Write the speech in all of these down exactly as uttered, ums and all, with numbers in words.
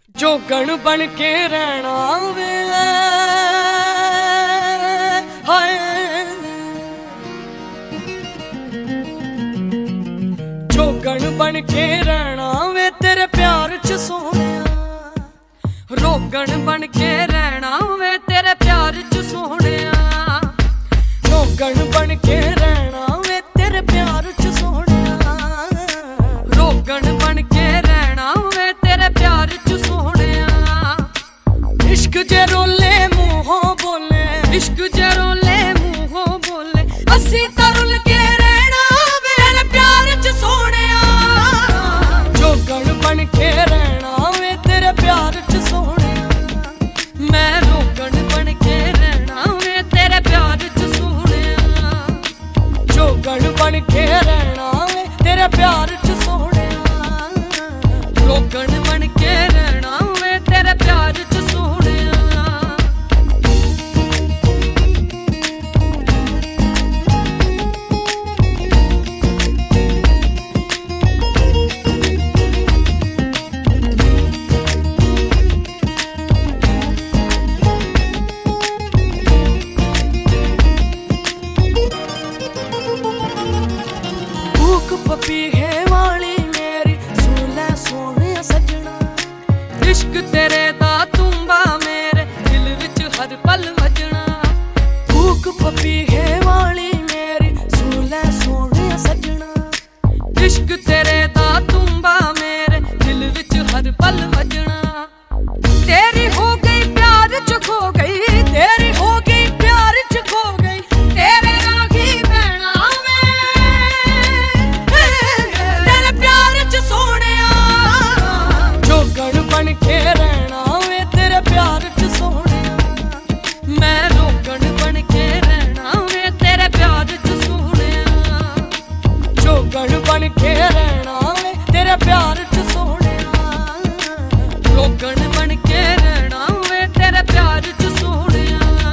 जोगण बन के रहना वे हाय, जोगण बन के रहना वे तेरे प्यार च सोहणिया, रोगण बन के रहना वे तेरे प्यार च सोहणिया, रोगण बन के रहना वे तेरे प्यार च सोहणिया, रोगण बन के रहना वे तेरे प्यार च सोहणिया। इश्क जे रोले मुंहों बोले, इश्क जे रोले मुंहों बोले, असी तरुल के रहना वे तेरे प्यार च सोहणिया, जोगण बन के रहना वे तेरे प्यार च सोहणिया, मैं रोगण बन के रहना वे तेरे प्यार च सोहणिया, जोगण बन के रहना वे तेरे प्यार च सोहणिया, रोगण बन के रहना वे तेरे प्यार च सोहणिया। पपीहे वाली मेरी सुन सोने सजना, इश्क तेरे दा तुम्बा मेरे दिल विच हर पल वजना, भूख पपीहे वाली मेरी सुन सोने सजना, इश्क तेरे दा तुम्बा मेरे दिल विच हर पल वजना, तेरी हो गई प्यार च खो गई, तेरी हो गई प्यार च खो गई, तेरे रागी बहना बन के रहना वे तेरे प्यार च सोहणिया, मैं रोगण बन के रहना वे तेरे प्यार च सोहणिया, जोगण बन के रहना वे तेरे प्यार च सोहणिया, रोगण बन के रहना वे तेरे प्यार च सोहणिया।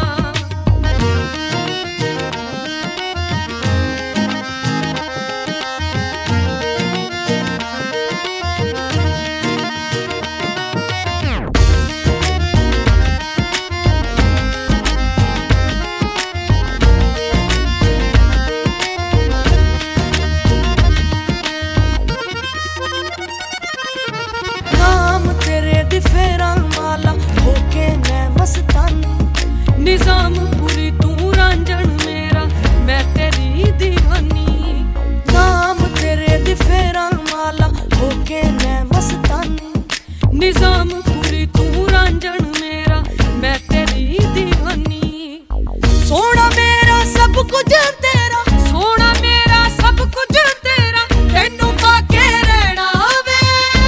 फेरा माला होके मैं मस्तानी, निजाम पूरी तू रांझण मेरा मैं तेरी दीवानी, नाम तेरे दी फेरा माला होके मैं मस्तानी, निजाम पूरी तू रांझण मेरा मैं तेरी दीवानी, सोना मेरा सब कुछ तेरा, सोना मेरा सब कुछ तेरा, तेनू पाके रहना वे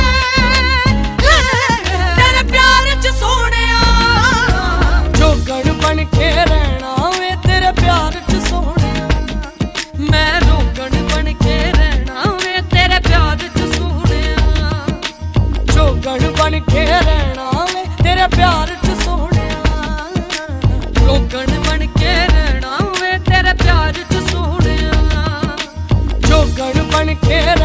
जोगण बन के रहना वे तेरे प्यार च सोहणिया, मैं रोगण बन के रहना वे तेरे प्यार च सोहणिया, जोगण बन के रहना वे तेरे प्यार च सोहणिया, रोगण बन के रहना वे तेरे प्यार च सोहणिया, जोगण बन के